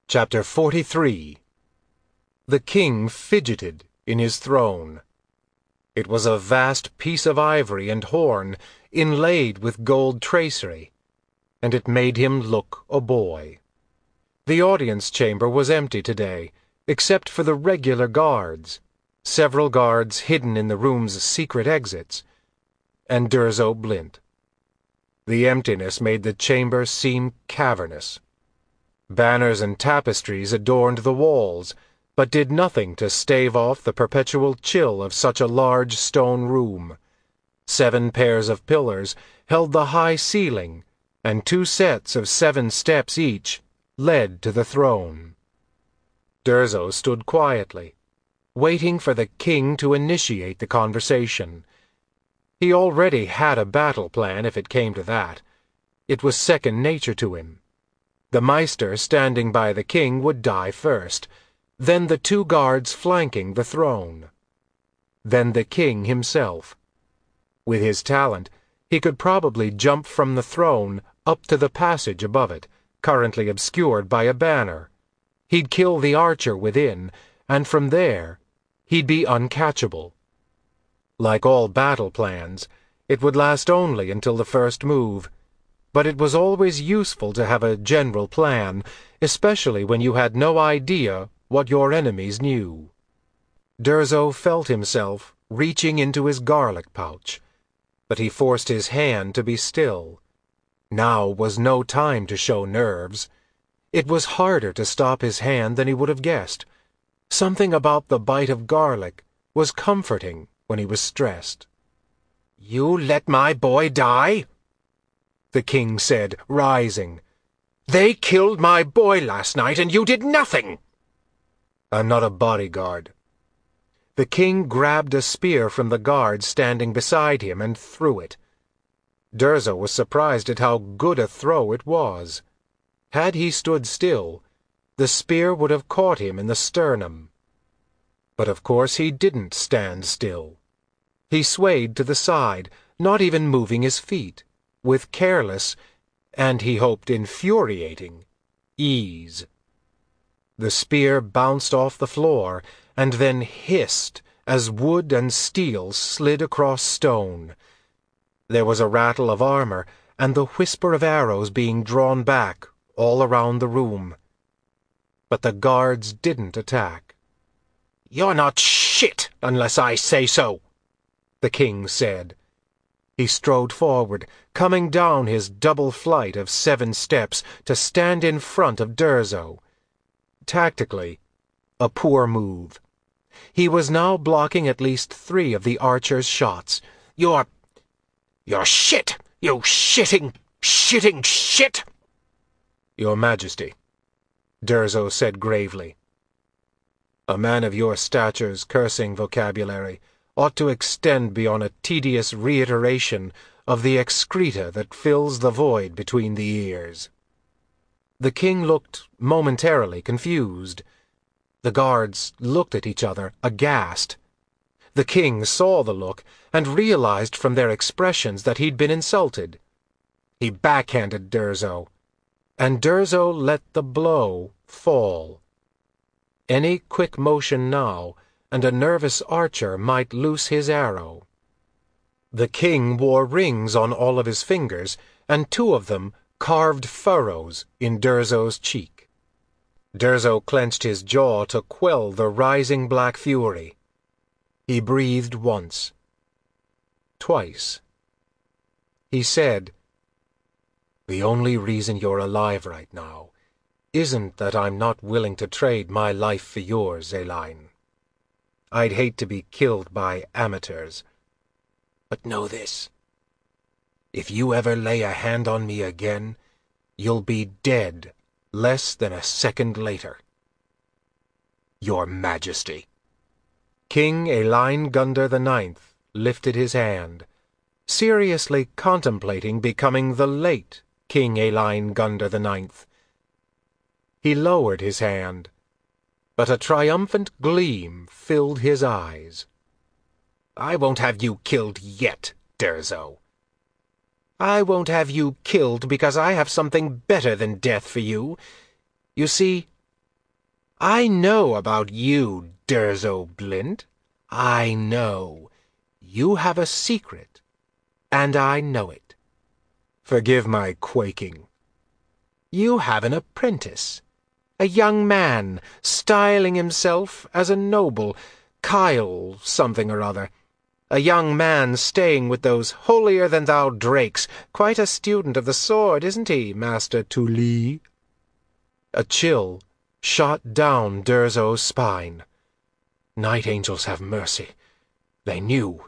Chapter 43. The king fidgeted in his throne. It was a vast piece of ivory and horn, inlaid with gold tracery, and it made him look a boy. The audience chamber was empty today, except for the regular guards, several guards hidden in the room's secret exits, and Durzo Blint. The emptiness made the chamber seem cavernous. Banners and tapestries adorned the walls, but did nothing to stave off the perpetual chill of such a large stone room. 7 pairs of pillars held the high ceiling, and 2 sets of 7 steps each led to the throne. Durzo stood quietly, waiting for the king to initiate the conversation. He already had a battle plan if it came to that. It was second nature to him. The Maester standing by the king would die first, then the 2 guards flanking the throne, then the king himself. With his talent, he could probably jump from the throne up to the passage above it, currently obscured by a banner. He'd kill the archer within, and from there, he'd be uncatchable. Like all battle plans, it would last only until the first move, but it was always useful to have a general plan, especially when you had no idea what your enemies knew. Durzo felt himself reaching into his garlic pouch, but he forced his hand to be still. Now was no time to show nerves. It was harder to stop his hand than he would have guessed. Something about the bite of garlic was comforting when he was stressed. "You let my boy die?" the king said, rising. "They killed my boy last night, and you did nothing!" "I'm not a bodyguard." The king grabbed a spear from the guard standing beside him and threw it. Durzo was surprised at how good a throw it was. Had he stood still, the spear would have caught him in the sternum. But of course he didn't stand still. He swayed to the side, not even moving his feet, with careless, and he hoped infuriating, ease. The spear bounced off the floor, and then hissed as wood and steel slid across stone. There was a rattle of armor, and the whisper of arrows being drawn back all around the room. But the guards didn't attack. "You're not shit unless I say so," the king said. He strode forward, coming down his double flight of 7 steps to stand in front of Durzo. Tactically, a poor move. He was now blocking at least 3 of the archer's shots. You're shit! You shitting shit!" "Your Majesty," Durzo said gravely. "A man of your stature's cursing vocabulary ought to extend beyond a tedious reiteration of the excreta that fills the void between the ears." The king looked momentarily confused. The guards looked at each other, aghast. The king saw the look and realized from their expressions that he'd been insulted. He backhanded Durzo, and Durzo let the blow fall. Any quick motion now, and a nervous archer might loose his arrow. The king wore rings on all of his fingers, and 2 of them carved furrows in Durzo's cheek. Durzo clenched his jaw to quell the rising black fury. He breathed once. Twice. He said, "The only reason you're alive right now isn't that I'm not willing to trade my life for yours, Eline. I'd hate to be killed by amateurs. But know this. If you ever lay a hand on me again, you'll be dead less than a second later. Your Majesty." King Eline Gundr IX lifted his hand, seriously contemplating becoming the late King Eline Gundr IX. He lowered his hand, but a triumphant gleam filled his eyes. "I won't have you killed yet, Durzo. I won't have you killed because I have something better than death for you. You see, I know about you, Durzo Blint. I know. You have a secret, and I know it. Forgive my quaking. You have an apprentice, a young man, styling himself as a noble, Kyle something or other. A young man staying with those holier-than-thou drakes, quite a student of the sword, isn't he, Master Tuli? A chill shot down Durzo's spine. Night angels have mercy. They knew.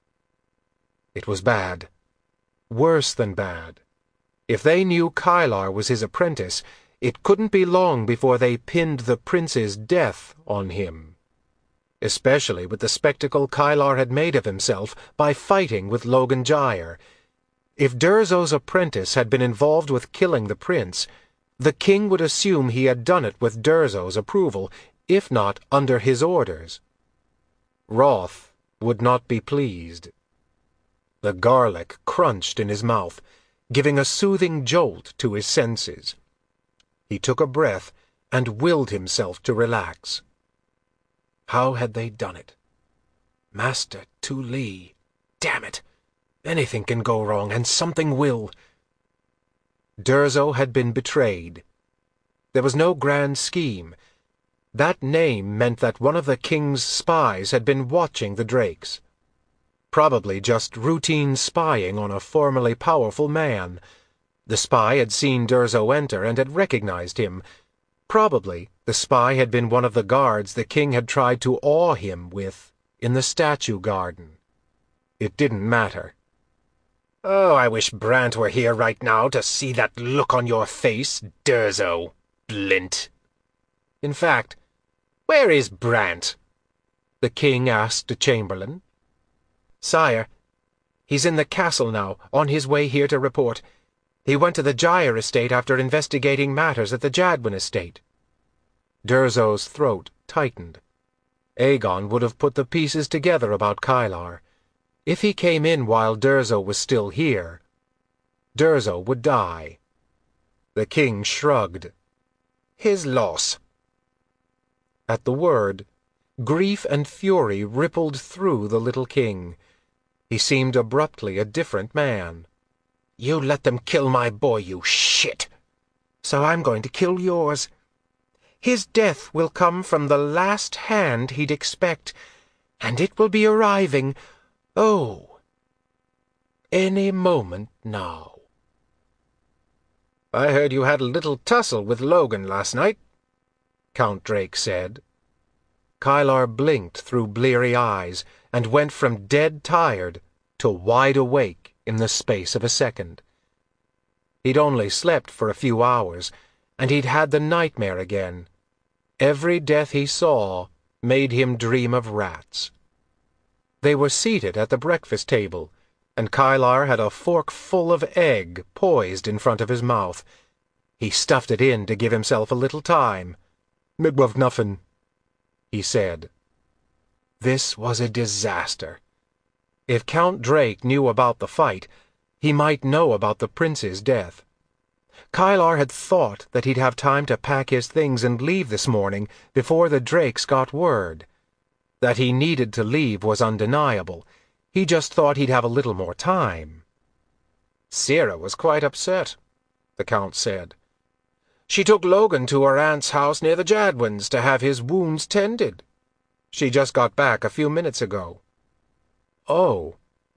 It was bad. Worse than bad. If they knew Kylar was his apprentice, it couldn't be long before they pinned the prince's death on him. Especially with the spectacle Kylar had made of himself by fighting with Logan Gyre. If Durzo's apprentice had been involved with killing the prince, the king would assume he had done it with Durzo's approval, if not under his orders. Roth would not be pleased. The garlic crunched in his mouth, giving a soothing jolt to his senses. He took a breath and willed himself to relax. How had they done it? Master Tuli. Damn it! Anything can go wrong, and something will. Durzo had been betrayed. There was no grand scheme. That name meant that one of the king's spies had been watching the Drakes. Probably just routine spying on a formerly powerful man. The spy had seen Durzo enter and had recognized him. Probably the spy had been one of the guards the king had tried to awe him with in the statue garden. It didn't matter. Oh, I wish Brant were here right now to see that look on your face, Durzo Blint. In fact, where is Brant? The king asked a chamberlain. Sire, he's in the castle now, on his way here to report. He went to the Gyre estate after investigating matters at the Jadwin estate. Durzo's throat tightened. Aegon would have put the pieces together about Kylar. If he came in while Durzo was still here, Durzo would die. The king shrugged. His loss. At the word, grief and fury rippled through the little king. He seemed abruptly a different man. You let them kill my boy, you shit! So I'm going to kill yours. His death will come from the last hand he'd expect, and it will be arriving, any moment now. I heard you had a little tussle with Logan last night, Count Drake said. Kylar blinked through bleary eyes and went from dead tired to wide awake in the space of a second. He'd only slept for a few hours, and he'd had the nightmare again. Every death he saw made him dream of rats. They were seated at the breakfast table, and Kylar had a fork full of egg poised in front of his mouth. He stuffed it in to give himself a little time. "Midwove nuffin," he said. This was a disaster. If Count Drake knew about the fight, he might know about the prince's death. Kylar had thought that he'd have time to pack his things and leave this morning before the Drakes got word. That he needed to leave was undeniable. He just thought he'd have a little more time. Sira was quite upset, the Count said. She took Logan to her aunt's house near the Jadwins to have his wounds tended. She just got back a few minutes ago. Oh.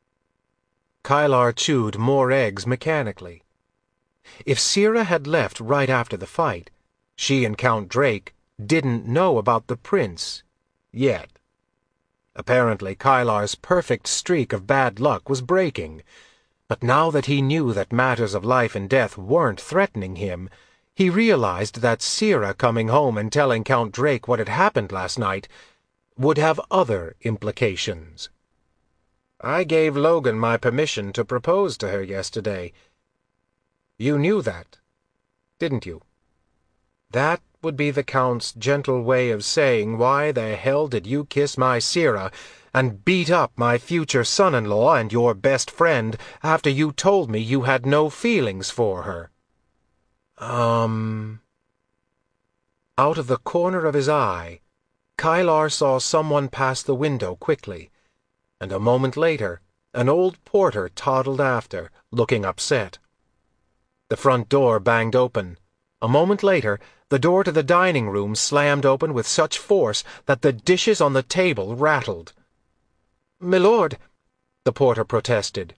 Kylar chewed more eggs mechanically. If Sira had left right after the fight, she and Count Drake didn't know about the prince yet. Apparently Kylar's perfect streak of bad luck was breaking, but now that he knew that matters of life and death weren't threatening him, he realized that Sira coming home and telling Count Drake what had happened last night would have other implications. I gave Logan my permission to propose to her yesterday. You knew that, didn't you? That would be the Count's gentle way of saying, why the hell did you kiss my Sira and beat up my future son-in-law and your best friend after you told me you had no feelings for her? Out of the corner of his eye, Kylar saw someone pass the window quickly, and a moment later an old porter toddled after, looking upset. The front door banged open. A moment later, the door to the dining room slammed open with such force that the dishes on the table rattled. "Milord," the porter protested.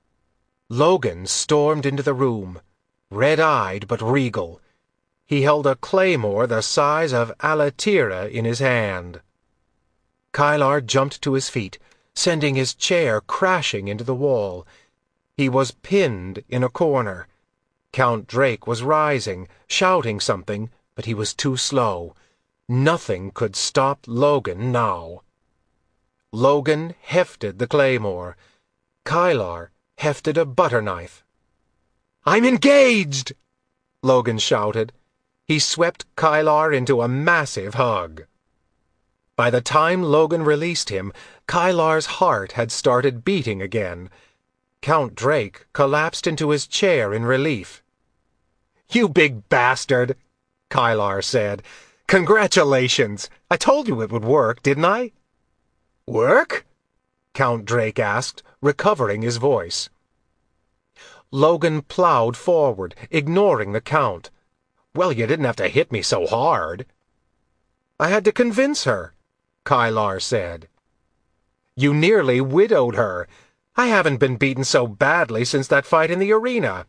Logan stormed into the room, red-eyed but regal. He held a claymore the size of Alatira in his hand. Kylar jumped to his feet, sending his chair crashing into the wall. He was pinned in a corner. Count Drake was rising, shouting something, but he was too slow. Nothing could stop Logan now. Logan hefted the claymore. Kylar hefted a butter knife. "I'm engaged!" Logan shouted. He swept Kylar into a massive hug. By the time Logan released him, Kylar's heart had started beating again. Count Drake collapsed into his chair in relief. "You big bastard," Kylar said. "Congratulations! I told you it would work, didn't I?" "Work?" Count Drake asked, recovering his voice. Logan plowed forward, ignoring the Count. "Well, you didn't have to hit me so hard." "I had to convince her," Kylar said. "You nearly widowed her. I haven't been beaten so badly since that fight in the arena."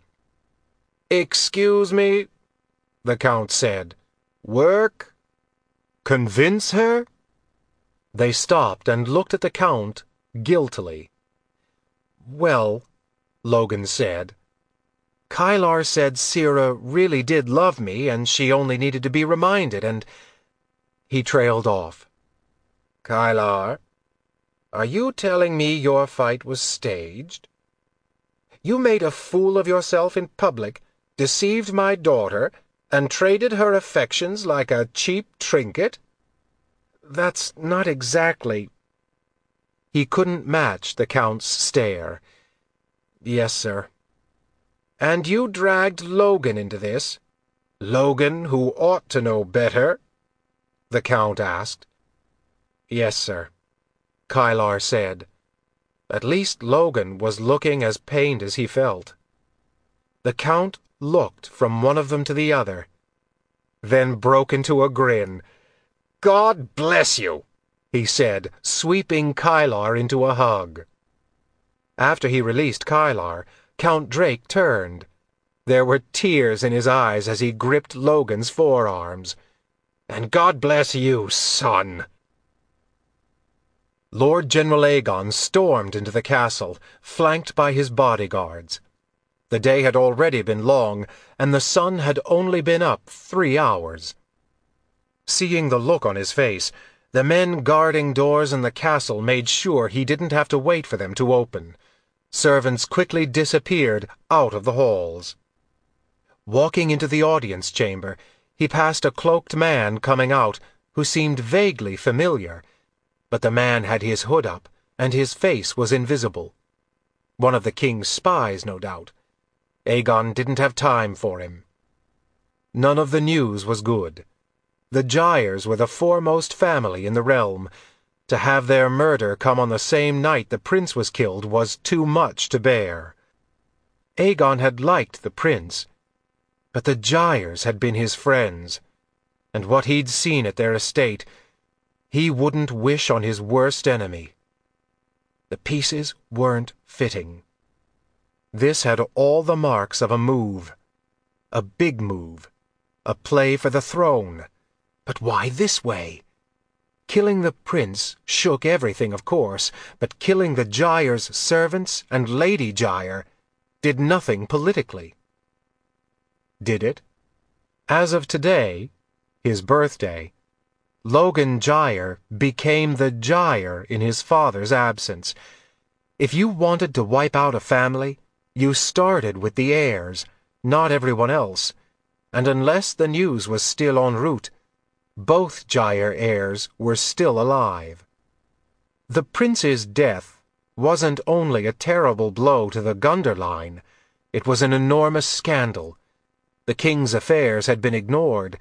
"Excuse me," the Count said. "Work? Convince her?" They stopped and looked at the Count guiltily. "Well," Logan said, "Kylar said Sira really did love me and she only needed to be reminded, and—" He trailed off. "Kylar, are you telling me your fight was staged? You made a fool of yourself in public, deceived my daughter, and traded her affections like a cheap trinket?" "That's not exactly—" He couldn't match the Count's stare. "Yes, sir." "And you dragged Logan into this? Logan, who ought to know better?" the Count asked. "Yes, sir," Kylar said. At least Logan was looking as pained as he felt. The Count looked from one of them to the other, then broke into a grin. "God bless you," he said, sweeping Kylar into a hug. After he released Kylar, Count Drake turned. There were tears in his eyes as he gripped Logan's forearms. "And God bless you, son." Lord General Aegon stormed into the castle, flanked by his bodyguards. The day had already been long, and the sun had only been up 3 hours. Seeing the look on his face, the men guarding doors in the castle made sure he didn't have to wait for them to open. Servants quickly disappeared out of the halls. Walking into the audience chamber, he passed a cloaked man coming out who seemed vaguely familiar, but the man had his hood up, and his face was invisible. One of the king's spies, no doubt. Aegon didn't have time for him. None of the news was good. The Gyres were the foremost family in the realm. To have their murder come on the same night the prince was killed was too much to bear. Aegon had liked the prince, but the Gyres had been his friends, and what he'd seen at their estate he wouldn't wish on his worst enemy. The pieces weren't fitting. This had all the marks of a move. A big move. A play for the throne. But why this way? Killing the prince shook everything, of course, but killing the Gyre's servants and Lady Gyre did nothing politically. Did it? As of today, his birthday, Logan Gyre became the Gyre in his father's absence. If you wanted to wipe out a family, you started with the heirs, not everyone else, and unless the news was still en route, both Gyre heirs were still alive. The prince's death wasn't only a terrible blow to the Gunder line, it was an enormous scandal. The king's affairs had been ignored,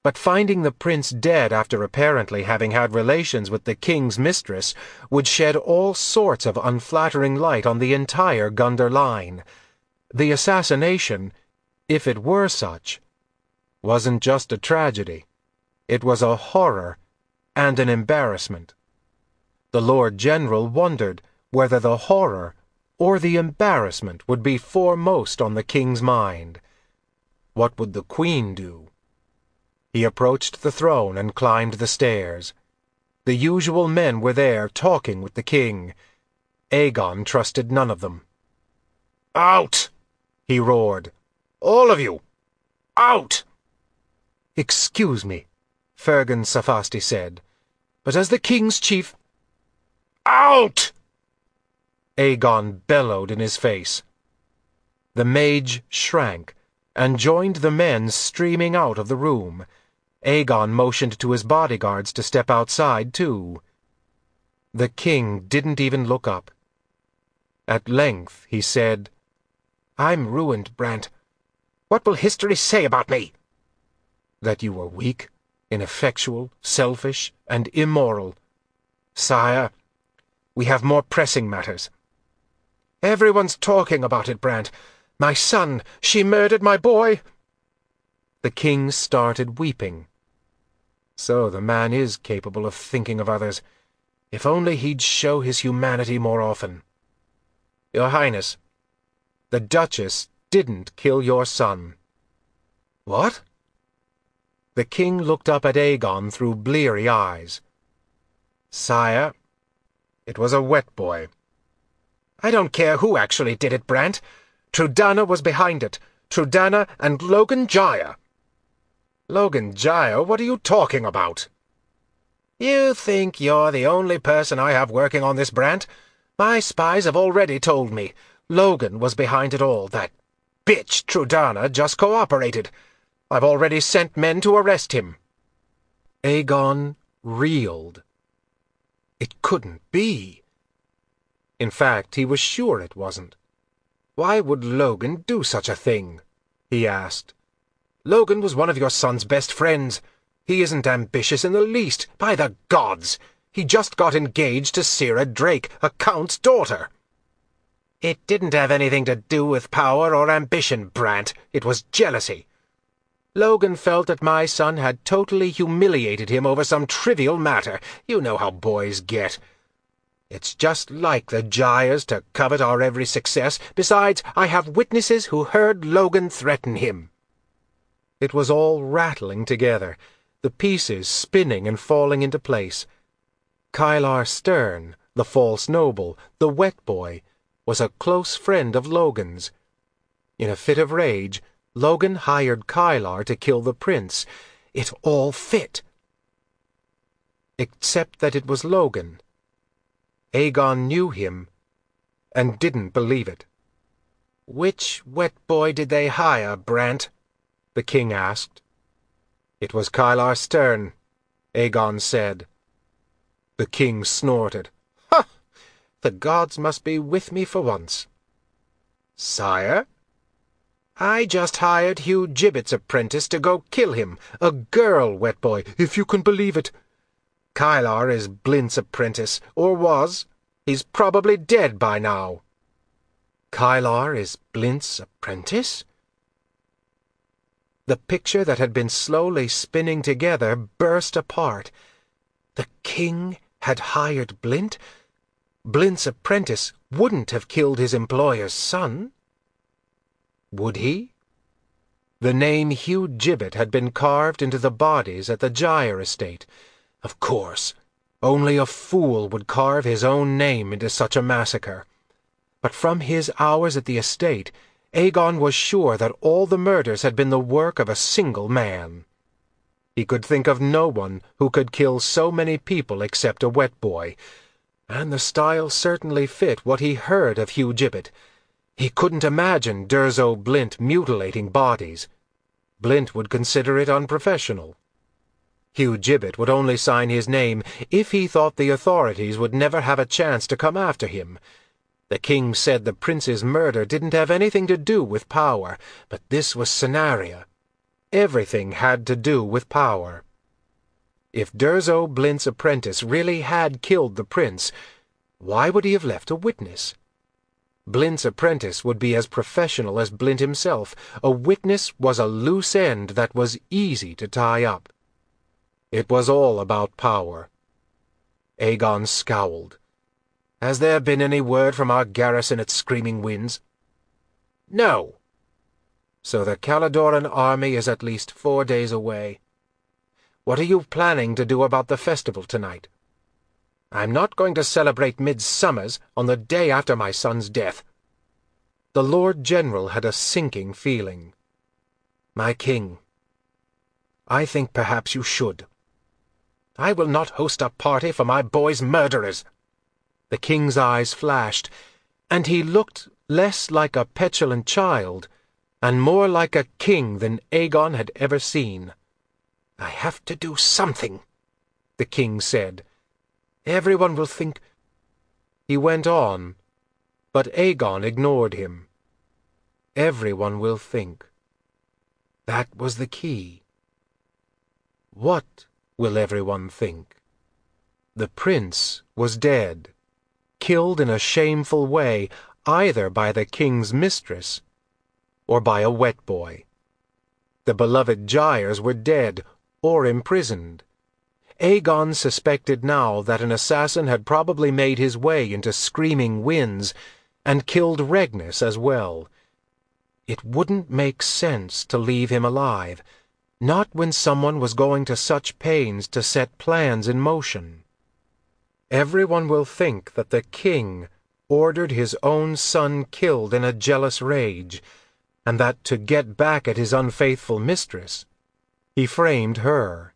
But finding the prince dead after apparently having had relations with the king's mistress would shed all sorts of unflattering light on the entire Gunder line. The assassination, if it were such, wasn't just a tragedy. It was a horror and an embarrassment. The Lord General wondered whether the horror or the embarrassment would be foremost on the king's mind. What would the Queen do? He approached the throne and climbed the stairs. The usual men were there talking with the king. Aegon trusted none of them. "Out!" he roared. "All of you! Out!" "Excuse me," Fergan Safasti said, "but as the king's chief—" "Out!" Aegon bellowed in his face. The mage shrank and joined the men streaming out of the room. Aegon motioned to his bodyguards to step outside, too. The king didn't even look up. At length he said, "I'm ruined, Brant. What will history say about me?" "That you were weak, ineffectual, selfish, and immoral." "Sire, we have more pressing matters." "Everyone's talking about it, Brant. My son, she murdered my boy." The king started weeping. So the man is capable of thinking of others. If only he'd show his humanity more often. "Your Highness, the Duchess didn't kill your son." "What?" The king looked up at Aegon through bleary eyes. "Sire, it was a wet boy." "I don't care who actually did it, Brant. Trudana was behind it. Trudana and Logan Jaya." "Logan Jaya? What are you talking about?" "You think you're the only person I have working on this, Brant? My spies have already told me. Logan was behind it all. That bitch Trudana just cooperated. I've already sent men to arrest him." Aegon reeled. It couldn't be. In fact, he was sure it wasn't. "Why would Logan do such a thing?" he asked. "Logan was one of your son's best friends. He isn't ambitious in the least. By the gods! He just got engaged to Sira Drake, a count's daughter." "It didn't have anything to do with power or ambition, Brant. It was jealousy. Logan felt that my son had totally humiliated him over some trivial matter. You know how boys get. It's just like the Jayas to covet our every success. Besides, I have witnesses who heard Logan threaten him." It was all rattling together, the pieces spinning and falling into place. Kylar Stern, the false noble, the wet boy, was a close friend of Logan's. In a fit of rage, Logan hired Kylar to kill the prince. It all fit. Except that it was Logan. Aegon knew him, and didn't believe it. "Which wet boy did they hire, Brant?" the king asked. "It was Kylar Stern," Aegon said. The king snorted. "Ha! The gods must be with me for once." "Sire?" "I just hired Hugh Gibbet's apprentice to go kill him. A girl, wet boy, if you can believe it. Kylar is Blint's apprentice, or was. He's probably dead by now." "Kylar is Blint's apprentice?" The picture that had been slowly spinning together burst apart. The king had hired Blint? Blint's apprentice wouldn't have killed his employer's son. Would he? The name Hugh Gibbet had been carved into the bodies at the Gyre estate. Of course, only a fool would carve his own name into such a massacre. But from his hours at the estate, Aegon was sure that all the murders had been the work of a single man. He could think of no one who could kill so many people except a wet boy, and the style certainly fit what he heard of Hugh Gibbet. He couldn't imagine Durzo Blint mutilating bodies. Blint would consider it unprofessional. Hugh Gibbet would only sign his name if he thought the authorities would never have a chance to come after him. The king said the prince's murder didn't have anything to do with power, but this was Cennaria. everything had to do with power. If Durzo Blint's apprentice really had killed the prince, why would he have left a witness? Blint's apprentice would be as professional as Blint himself. A witness was a loose end that was easy to tie up. It was all about power. Aegon scowled. "Has there been any word from our garrison at Screaming Winds?" "No." "So the Caladoran army is at least 4 days away. What are you planning to do about the festival tonight?" "I'm not going to celebrate Midsummers on the day after my son's death." The Lord General had a sinking feeling. "My king, I think perhaps you should." "I will not host a party for my boy's murderers." The king's eyes flashed, and he looked less like a petulant child and more like a king than Aegon had ever seen. "I have to do something," the king said. "Everyone will think—" He went on, but Aegon ignored him. Everyone will think. That was the key. What will everyone think? The prince was dead, killed in a shameful way, either by the king's mistress or by a wet boy. The beloved Gyres were dead or imprisoned. Aegon suspected now that an assassin had probably made his way into Screaming Winds and killed Regnus as well. It wouldn't make sense to leave him alive, not when someone was going to such pains to set plans in motion. Everyone will think that the king ordered his own son killed in a jealous rage, and that to get back at his unfaithful mistress, he framed her.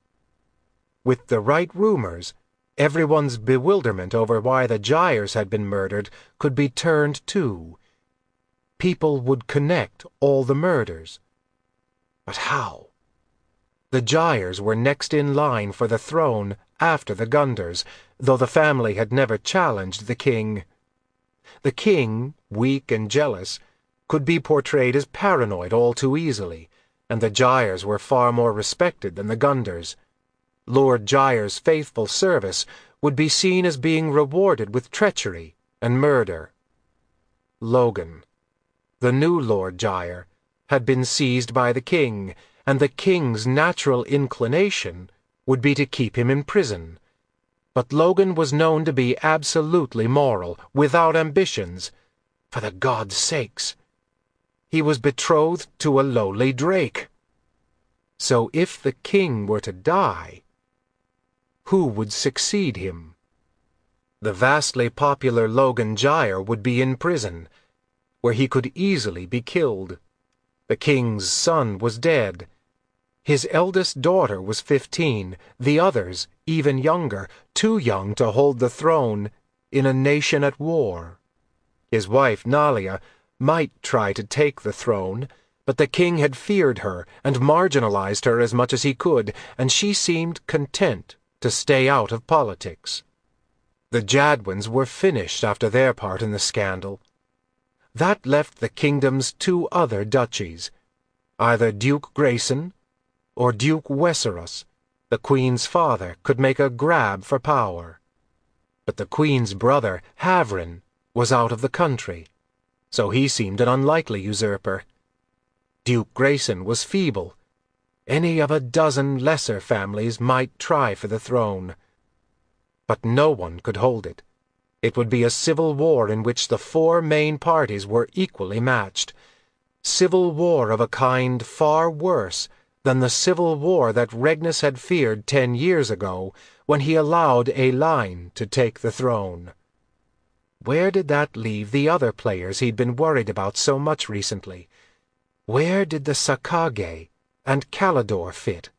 With the right rumors, everyone's bewilderment over why the Gyres had been murdered could be turned too. People would connect all the murders. But how? The Gyres were next in line for the throne after the Gunders, though the family had never challenged the king. The king, weak and jealous, could be portrayed as paranoid all too easily, and the Gyres were far more respected than the Gunders. Lord Gyre's faithful service would be seen as being rewarded with treachery and murder. Logan, the new Lord Gyre, had been seized by the king, and the king's natural inclination would be to keep him in prison. But Logan was known to be absolutely moral, without ambitions. For the gods' sakes! He was betrothed to a lowly drake. So if the king were to die, who would succeed him? The vastly popular Logan Gyre would be in prison, where he could easily be killed. The king's son was dead. His eldest daughter was 15, the others even younger, too young to hold the throne in a nation at war. His wife Nalia might try to take the throne, but the king had feared her and marginalized her as much as he could, and she seemed content to stay out of politics. The Jadwins were finished after their part in the scandal. That left the kingdom's 2 other duchies, either Duke Grayson or Duke Westeros. The queen's father could make a grab for power. But the queen's brother, Havrin, was out of the country, so he seemed an unlikely usurper. Duke Grayson was feeble. Any of a dozen lesser families might try for the throne. But no one could hold it. It would be a civil war in which the 4 main parties were equally matched. Civil war of a kind far worse than the civil war that Regnus had feared 10 years ago when he allowed Aeline to take the throne. Where did that leave the other players he'd been worried about so much recently? Where did the Sakage and Calidor fit?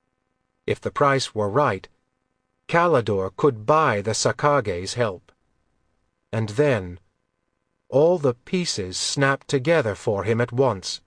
If the price were right, Calidor could buy the Sakage's help. And then, all the pieces snapped together for him at once.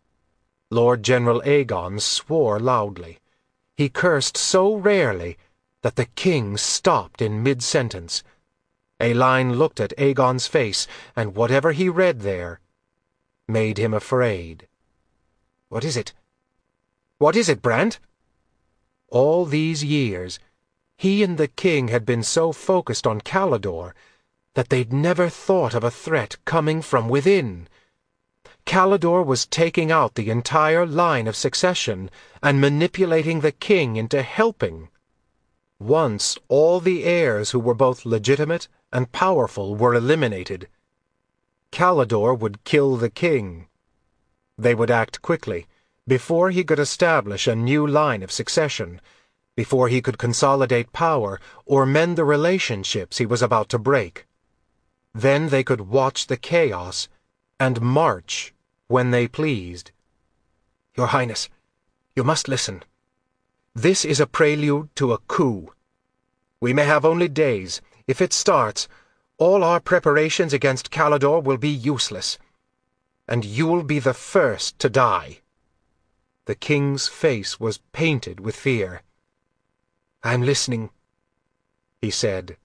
Lord General Aegon swore loudly. He cursed so rarely that the king stopped in mid-sentence. Aeline looked at Aegon's face, and whatever he read there made him afraid. "What is it?" What is it, Brant? All these years, he and the king had been so focused on Calidore that they'd never thought of a threat coming from within. Calidore was taking out the entire line of succession and manipulating the king into helping. Once all the heirs who were both legitimate and powerful were eliminated, Calidore would kill the king. They would act quickly, before he could establish a new line of succession, before he could consolidate power or mend the relationships he was about to break. Then they could watch the chaos and march when they pleased. Your Highness, you must listen. This is a prelude to a coup. We may have only days. If it starts, all our preparations against Calidore will be useless, and you'll be the first to die. The king's face was painted with fear. I'm listening, he said.